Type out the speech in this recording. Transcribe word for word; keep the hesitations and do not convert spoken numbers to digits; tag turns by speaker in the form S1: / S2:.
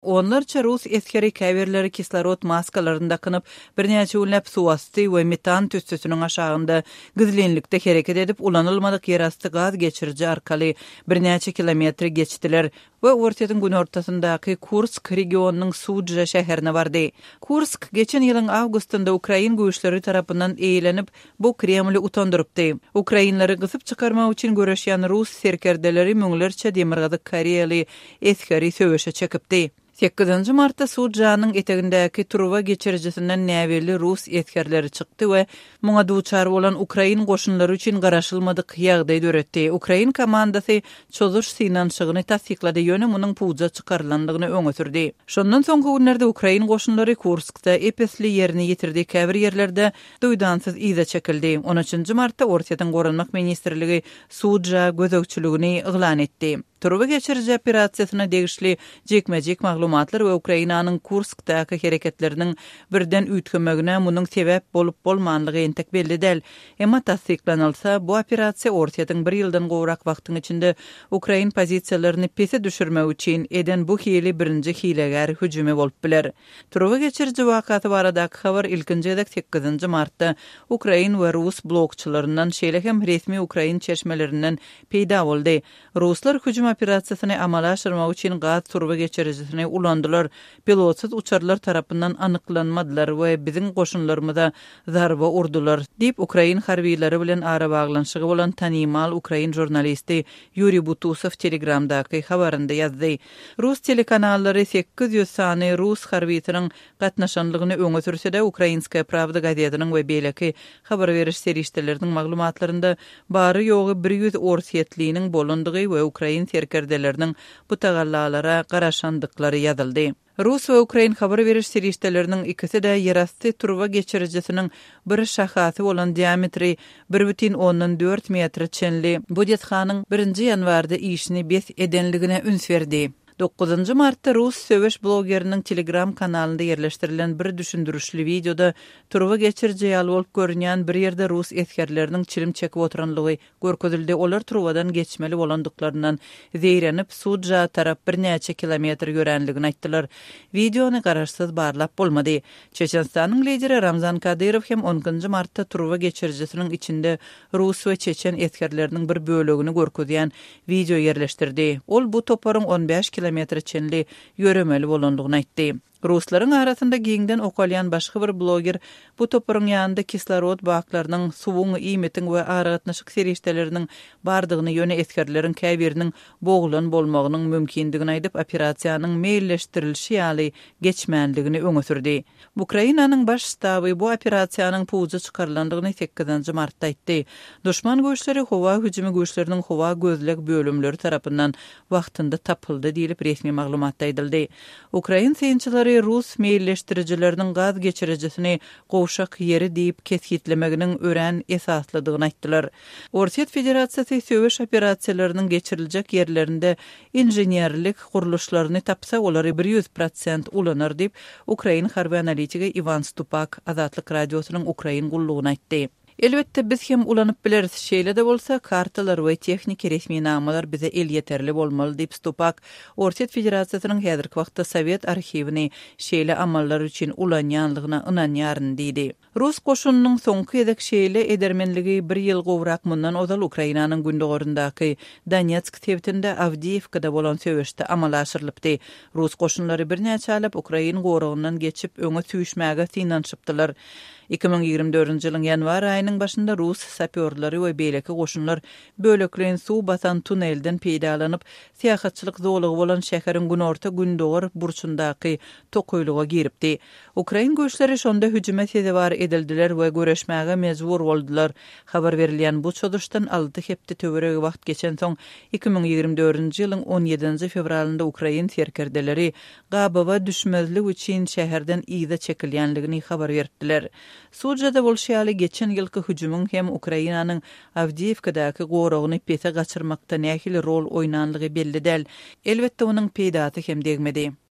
S1: Onlarca Rus eskeri käbirleri kislorod maskalarında kınıp birnäçe ullap suwasty we metan tüssüsünün aşağında gizlenlikde hareket edip ulanılmadık yerastı gaz geçirici arkaly birnäçe kilometr geçtiler we ortadan gün ortasındaky Kursk regionunyň Sudzha şäherine bardy. Kursk geçen ýylyň awgustynda Ukrain güýçleri tarapyndan eýlenip bu Kremli utandyrypdy. Ukrainlary gysyp çykarmak üçin göreşýän Rus serkerdeleri müňlerçe demirgazy Koreýaly eskeri söwüşe çekipdi. sekizinji martda Sudzhanyň etegindäki Truva geçirjisinden näweli Rus eskerleri çykdy we muňa duçar bolan Ukrain goşunlary üçin garaşylmadyk ýagdaý döretdi. Ukrain komandasy çözuş synanşygyny tasdiklady ýöne munyň puza çykarlandygyny öňe sürdi. Şondan soňky günlerde Ukrain goşunlary Kurskda epesli ýerini ýetirdi. Käbir ýerlerde duýdansyz iza çekildi. on üçinji martda Ortadan Goranmak ministrligi Sudzha gözegçiligini iglan etdi. Truva geçirici operasiýasyna degişli jekmejek maglumatlar we Ukrainanyň Kurskdaky hereketleriniň birden üýtgemegine munyň sebäp bolup bolmanlygy entek belli däl. Emma tasdiklanylsa, bu operasiýa ortadan bir ýyldan gowrak wagtyň içinde Ukrain pozisiýalaryny pese düşürmek üçin eden bu hili birinji hileger hüjümi bolup biler. Truva geçirici wakaty baradaky habar ilkinji edek sekizinji martda Ukrain we Rus blokçylaryndan şeýle hem resmi Ukrain çeşmelerinden peýda boldy. Ruslar hüjüm operasyasını amala aşyrmak üçin gaz turba geçiricisini ulandylar. Pilotsuz uçarlar tarapyndan anyklanmadylar we biziň goşunlarymyza zarba urdular diýip Ukrain harbiýleri bilen ara baglanşygy bolan tanymal Ukrain jurnalisti Yuri Butusov Telegramdaky habarynda ýazdy. Rus telekanallary sekiz ýüz sany Rus harbiýetiniň gatnaşanlygyny öňe sürse-de Ukrainska Pravda gazetiniň we beýleki habar beriş serişdeleriniň maglumatlarynda bary ýogy bir ýüz orsiýetliğiniň bolandygy we Ukrain serkerdeleriniň bu tagallalara garaşandyklary ýazyldy. Rus we Ukrain habar beriş serişdeleriniň ikisi de ýerasty Truva geçiricisiniň bir şahasy bolan diametri bir бүтүн ondan dört metr çenli bu detxanyň birinji ýanwarda işini bes edenligine üns berdi. dokuzunji martda Rus söwüş blogeriniň Telegram kanalynda ýerleşdirilen bir düşündürüşli videoda Truva geçiriji ýaly bolup görünýän bir ýerde Rus eskerleriniň çilim çekip oturanlygy görkezildi. Olar Truvadan geçmeli bolandyklaryndan zeýrenip Sudzha tarap birnäçe kilometr ýörenligini aýtdylar. Videony garaşsyz barlap bolmady. Çeçenstanyň lideri Ramzan Kadyrov hem onunji martda Truva geçirijisiniň içinde Rus we çeçen eskerleriniň bir bölegini görkezýän video ýerleşdirdi. Ol bu toparyň on beş kilometr çenli yöremeli bolandygyny aýtdy. Ruslaryň arasynda giňden okalyan başga bir bloger bu toparyň ýanynda kislorod baklarynyň suwuň iýmetiň we aragatnaşyk serişdeleriniň bardygyny ýöne eskerleriň käbiriniň boğulan bolmagynyň mümkindigini aýdyp operasiýanyň meýilleşdirilşi ýaly geçmänligini öňe sürdi. Ukrainanyň baş ştaby bu operasiýanyň puza çykarlandygyny sekizinji martda aýtdy. Düşman güýçleri howa hüjümi güýçleriniň howa gözlek bölümleri tarapyndan wagtynda tapyldy diýilip resmi maglumatda aýdyldy. Ukrain synçylary Rus meýilleşdirijileriniň gaz geçiricisini gowşak ýeri diýip kesgitlemeginiň ören esaslydygyny aýtdylar. Orsiýet Federasiýasy söwüş operasiýalarynyň geçiriljek ýerlerinde inženýerlik guruluşlaryny tapsa olary bir ýüz prosent ulanar diýip Ukrain harby analitigi Ivan Stupak Azatlyk radiosynyň Ukrain gullugyna aýtdy. Elbette biz hem ulanyp bileriz, şeýle de bolsa kartalar we tehnik resmi namalar bize el yeterli bolmaly diýip Stupak Orsiýet Federasiýasynyň häzirki wagtda Sowet arxivini şeýle amallar üçin ulanýanlygyna ynanýaryn diýdi. Rus goşunynyň soňky edek şeýle edermenligi bir ýyl gowrak mundan ozal Ukrainanyň gündogorundaky Donetsk tewtinde Avdiivkada bolan söwüşde amal aşyrylypdy. Rus goşunlary birnäçe alap Ukrain goragyndan geçip öňe süýüşmäge synanşypdylar. iki bin ýigirme dördünji ýylyň ýanwar aýynyň başynda Rus sapyorlary we beýleki goşunlar böleklen suw basan tunelden peýdalanyp syýahatçylyk zowlugy bolan şäheriň günorta gündogor burçundaky tokoýluga giripdi. Ukrain güýçleri şonda hüjüme sezebar edildiler we göreşmäge mejbur boldular. Habar berilýän bu çödüşden alty hepde töwereg wagt geçen soň iki bin ýigirme dördünji ýylyň on ýedinji fevralynda Ukrain serkerdeleri gabawa düşmezlik üçin şäherden iýde çekilýänligini habar berdiler. Sudzhada bolşýaly geçen ýylky hüjümüň hem Ukrainanyň Avdiivkadaky goragyny pese gaçyrmakda nähili rol oýnanlygy belli däl. Elbetde onuň peýdaty hem degmedi.